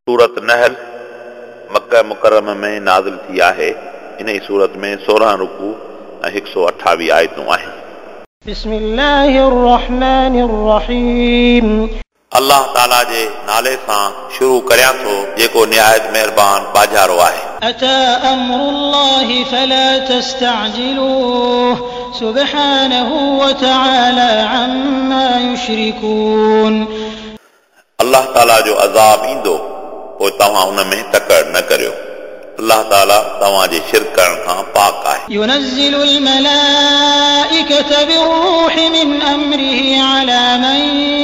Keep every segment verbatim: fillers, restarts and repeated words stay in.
सूरत नहल मक्का मुकर्रमा में नाज़िल थी आहे। इन ई सूरत में सोरहं रुकू ऐं हिकु सौ अठावीह आयतूं आहिनि। बिस्मिल्लाहिर रहमानिर रहीम। अल्लाह ताला जे नाले सां शुरू करियां थो जेको निहायत महिरबान बाजारो आहे। अता अम्रुल्लाहि फला तस्तअजिलूह सुब्हानहु व तआला अम्मा युश्रिकून। अल्लाह ताला जो अज़ाब ईंदो पोइ तव्हां उन में तकड़ न करियो। अल्लाह ताला तव्हां जे शिरक करण खां पाक आहे। युनज़्ज़िलुल मलाइकत बिर्रूहि मिन अम्रिहि अला मन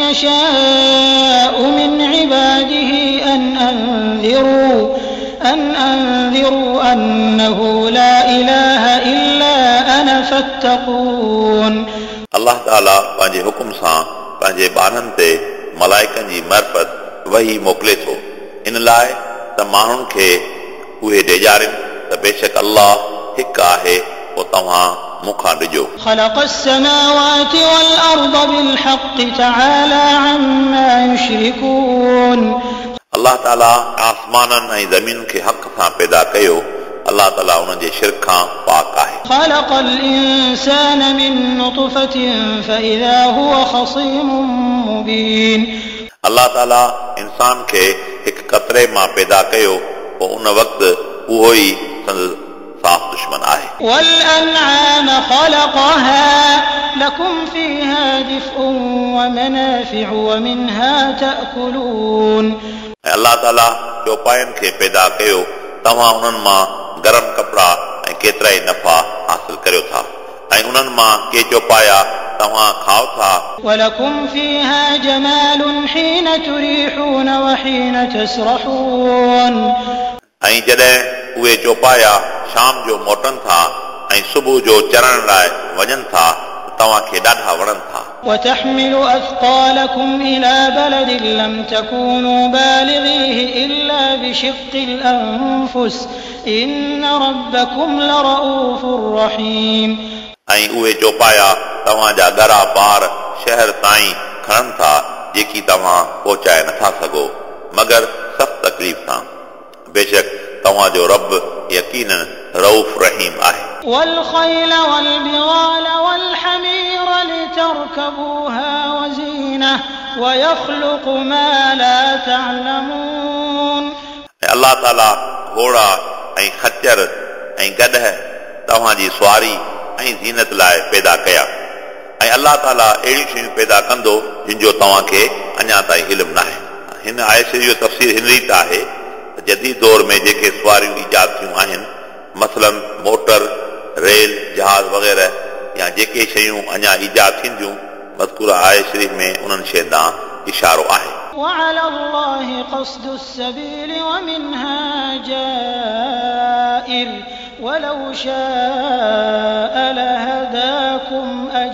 यशाउ मिन इबादिहि अन अंज़िरू अन अंज़िरू अन्नहु ला इलाहा इल्ला अना फत्तकून। अल्लाह ताला पंहिंजे हुकुम सां पंहिंजे ॿारनि ते मलाइकनि जी मरफ़त वही मोकिले थो इन लाइ त माण्हुनि खे उहे ॾेजारिन त बेशक अल्लाह हिकु आहे पोइ तव्हां मूंखां ॾिजो। ख़लक़स समावाति वल अर्द बिल हक़ तआला अम्मा युश्रिकून। अल्लाह ताला आसमाननि ऐं ज़मीन खे हक़ सां पैदा कयो। अल्लाह ताला उन जे शिरक खां पाक आहे। ख़लक़ल इंसान मिन नुतफ़तिन फ़इज़ा हुव ख़सीमुम मुबीन। अल्लाह ताला इंसान खे हिकु कतरे मां पैदा कयो पोइ उन वक़्तु उहो ई संदसि साफ़ दुश्मन आहे। वल अनआम ख़लक़हा लकुम फ़ीहा दिफ़्उन व मनाफ़िउ व मिनहा तअकुलून। ऐं अल्लाह ताला चौपाइनि खे पैदा कयो तव्हां उन्हनि मां गरम कपिड़ा ऐं केतिरा ई नफ़ा हासिल करियो था ऐं उन्हनि मां के चौपाया तव्हां खाओ था। वलकुम फ़ीहा जमालुन हीन तुरीहून व हीन तसरहून। ऐं जॾहिं उहे चौपाया शाम जो मोटनि था ऐं सुबुह जो चरण लाइ वञनि था तव्हां खे ॾाढा वणनि था। وتحمل أثقالكم إلى بلد لم تكونوا بالغيه إلا بشق الأنفس إن ربكم لرؤوف رحيم। ऐं उहे चौपाया तव्हां जा ॻरा ॿार शहर ताईं खणनि था जेकी तव्हां पहुचाए नथा सघो मगर सख़्त तकलीफ़ सां। बेशक तव्हां जो रब यकीनन रऊफ़ रहीम आहे। والخيل والبغال والحمير لتركبوها وزينة ويخلق ما لا تعلمون। अल्लाह ताला घोड़ा ऐं खच्चर ऐं गॾह तव्हां जी सुवारी ऐं ज़ीनत लाइ पैदा कया ऐं अल्लाह ताला अहिड़ियूं शयूं पैदा कंदो जिन जो तव्हां खे अञा ताईं इल्मु नाहे। हिन आयत जो तफ़सीर हिन रीत आहे त जदीद दौर में जेके सुवारियूं ईजाद थियूं आहिनि मसलन मोटर रेल जहाज़ वग़ैरह या जेके शयूं अञा ईजाद थींदियूं मज़कूर आयत शरीफ़ में उन्हनि शयुनि ॾांहुं इशारो आहे। وعلى الله قصد السبيل ومنها جائر ولو شاء لهداكم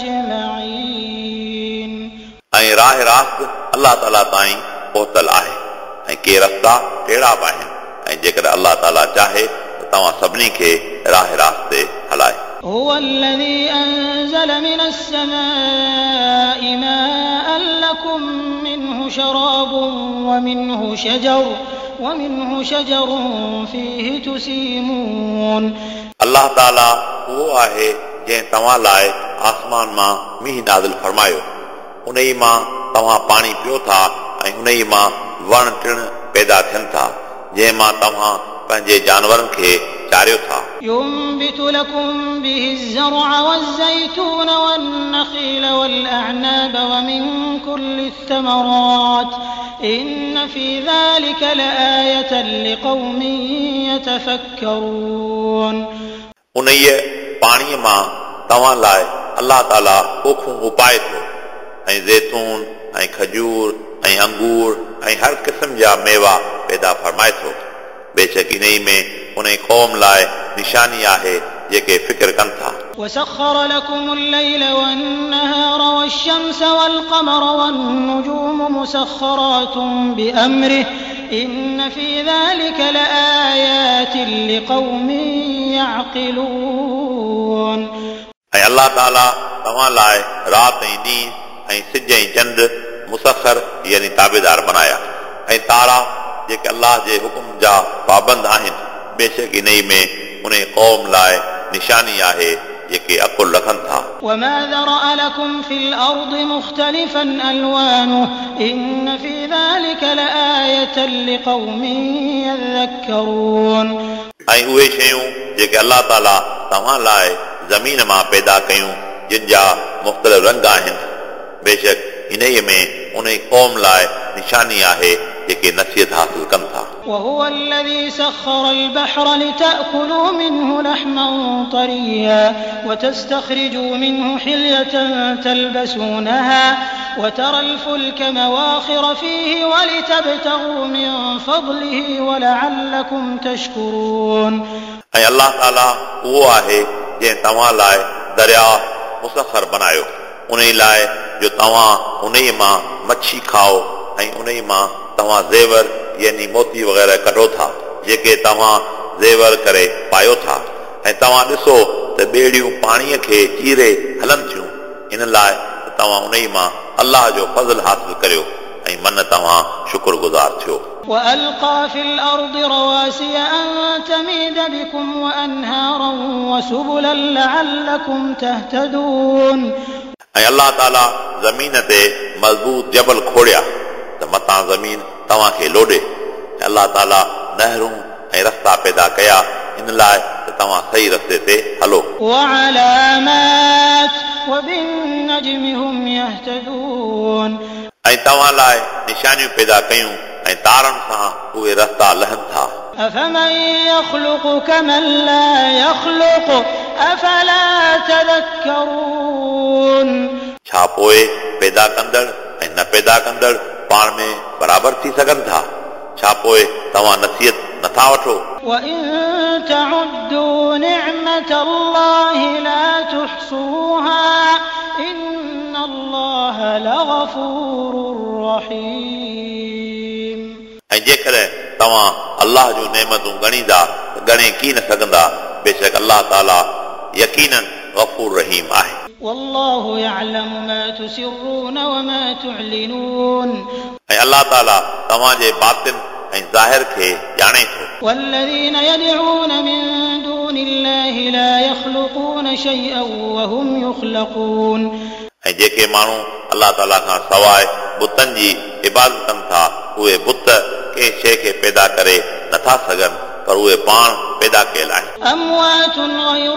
أجمعين। ऐं राह रास्त अल्लाह ताला ताईं पहुतल आहे ऐं के रस्ता टेड़ा बि आहिनि ऐं जेकर अल्लाह ताला चाहे त तव्हां सभिनी खे राह रास्त ते हलाए। هو الذي أنزل من السماء ماء لكم منه شراب ومنه شجر ومنه شجر فيه تسيمون। अल्लाह ताला उहो आहे जंहिं तव्हां लाइ आसमान मां मींहुं नाज़िल फरमायो उन ई मां तव्हां पाणी पियो था ऐं उन ई मां वण टिण पैदा थियनि था जंहिं मां तव्हां पंहिंजे जानवरनि खे चारियो था। ينبت لكم به الزرع والزيتون والنخيل والأعناب ومن كل الثمرات إن في ذلك لآية لقوم يتفكرون। उन्हीअ पाणीअ मां तव्हां लाइ अल्लाह ताला पोखूं उपाए थो ऐं ज़ैतून ऐं खजूर ऐं अंगूर ऐं हर क़िस्म जा मेवा पैदा फरमाए थो। बेशक इन ई में उन क़ौम लाइ निशानी आहे जेके फिक्र कनि था। وسخر لكم الليل والنهار والشمس والقمر والنجوم مسخرات بأمره إن في ذلك لآيات لقوم يعقلون। ऐं अल्लाह ताला तव्हां लाइ राति ऐं ॾींहुं ऐं सिज ऐं चंड मुसखर यानी ताबेदार बनाया ऐं तारा जेके अलाह जे हुकुम जा पाबंद आहिनि बेशक इन में उन क़ौम लाइ निशानी आहे जेके अकुल रखनि था وما ذرأ لكم في الأرض مختلفا ألوانه إن في ذلك لآية لقوم يذكرون ऐं उहे शयूं जेके अलाह ताला तव्हां लाइ ज़मीन मां पैदा कयूं जिन जा मुख़्तलिफ़ रंग आहिनि बेशक इन में उन क़ौम लाइ निशानी आहे जेके नसीहत हासिल कनि था وهو الذي سخر البحر لتأكلوا منه لحما طريا وتستخرجوا منه حلية تلبسونها وترى الفلك مواخر فيه ولتبتغوا من فضله ولعلكم تشكرون ऐं अलाह ताला उहो आहे जंहिं तव्हां लाइ दरिया मुसखर बनायो उन लाइ जो तव्हां उन मां मच्छी खाओ ऐं उन मां तव्हां ज़ेवर यानी मोती वग़ैरह कढो था जेके तव्हां ज़ेवर करे पायो था ऐं तव्हां ॾिसो त ॿेड़ियूं पाणीअ खे चीरे हलनि थियूं इन लाइ त तव्हां उन मां अलाह जो फज़ल हासिल करियो ऐं मन तव्हां शुक्रगुज़ार थियो وألقى في الأرض رواسي أن تميد بكم وأنهارا وسبلا لعلكم تهتدون ऐं अलाह ताला ज़मीन ते मज़बूत जबल खोड़िया त मतां ज़मीन तव्हांखे लोॾे ऐं अलाह ताला नहरूं ऐं रस्ता पैदा कया इन लाइ त तव्हां सही रस्ते ते हलो وعلامات وبالنجم هم يهتدون ऐं तव्हां लाइ निशानियूं पैदा कयूं ऐं तारनि सां उहे रस्ता लहनि था أفمن يخلق كمن لا يخلق أفلا تذكرون छा पोइ पैदा कंदड़ ऐं न पैदा कंदड़ पाण में बराबर थी सघनि था छा पोइ तव्हां नसीहत नथा वठो وإن تعدوا نعمة الله لا تحصوها إن الله لغفور رحيم ऐं जेकॾहिं तव्हां अलाह जूं नेमतूं ॻणींदा त ॻणे कीन सघंदा बेशक अलाह ताला यकीनन गफ़ूर रहीम आहे والله يعلم ما تسرون وما تعلنون ऐं अलाह ताला तव्हांजे बातिन ऐं ज़ाहिर खे ॼाणे थो والذين يدعون من دون الله لا يخلقون شيئا وهم يخلقون ऐं जेके माण्हू अलाह ताला खां सवाइ बुतनि जी इबादत कनि था उहे बुत कंहिं शइ खे पैदा करे नथा सघनि पर उहे पाण पैदा कयल आहिनि أموات غير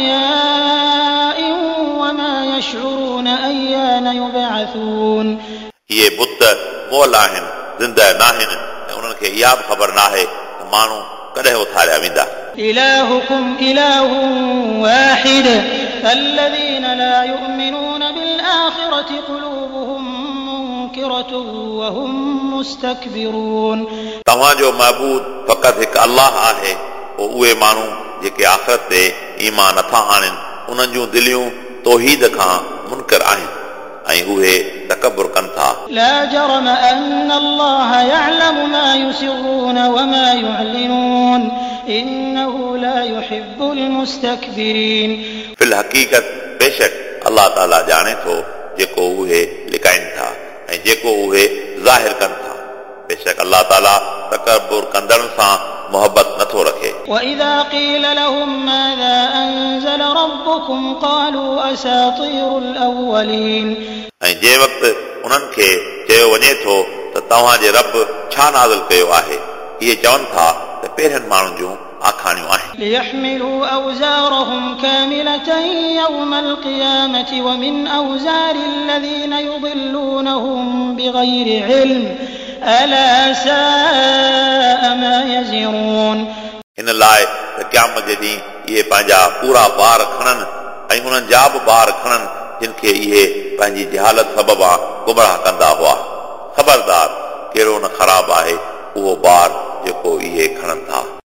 أحياء وما يشعرون أيان يبعثون इहे बुत मोल आहिनि ज़िंदह न आहिनि ऐं उन्हनि खे इहा बि ख़बर नाहे त माण्हू कॾहिं उथारिया वेंदा إلهكم إله واحد فالذين لا يؤمنون بالآخرة قلوبهم منكرة وهم مستكبرون तव्हांजो महबूद फ़क़ति हिकु अलाह आहे पोइ उहे माण्हू जेके आख़िरत ते ईमान नथा आणनि उन्हनि जूं दिलियूं तौहीद खां मुनकर आहिनि ऐं उहे तकबुर कनि था لا جرم أن الله يعلم ما يسرون وما يعلنون إنه لا يحب المستكبرين फिल हक़ीक़त बेशक अलाह ताला ॼाणे थो जेको उहे लिकाइनि था ऐं जेको उहे ज़ाहिर कनि था बेशक अलाह ताला तकबुर कंदड़नि सां मोहबत नथो रखे وإذا قيل لهم ماذا أنزل ربكم قالوا أساطير الأولين ऐं जंहिं वक़्तु उन्हनि खे चयो वञे थो त तव्हांजे रब छा नाज़िल कयो आहे इहे चवनि था त पहिरियनि माण्हुनि जूं आखाणियूं आहिनि ليحملوا أوزارهم كاملة يوم القيامة ومن أوزار الذين يضلونهم بغير علم ألا ساء ما يزرون हिन लाइ त क़यामत जे ॾींहुं इहे पंहिंजा पूरा ॿार खणनि ऐं उन्हनि जा बि ॿार खणनि जिन खे इहे पंहिंजी जहालत सबबा गुमराह कंदा हुआ ख़बरदार कहिड़ो न ख़राब आहे उहो ॿार जेको इहे खणनि था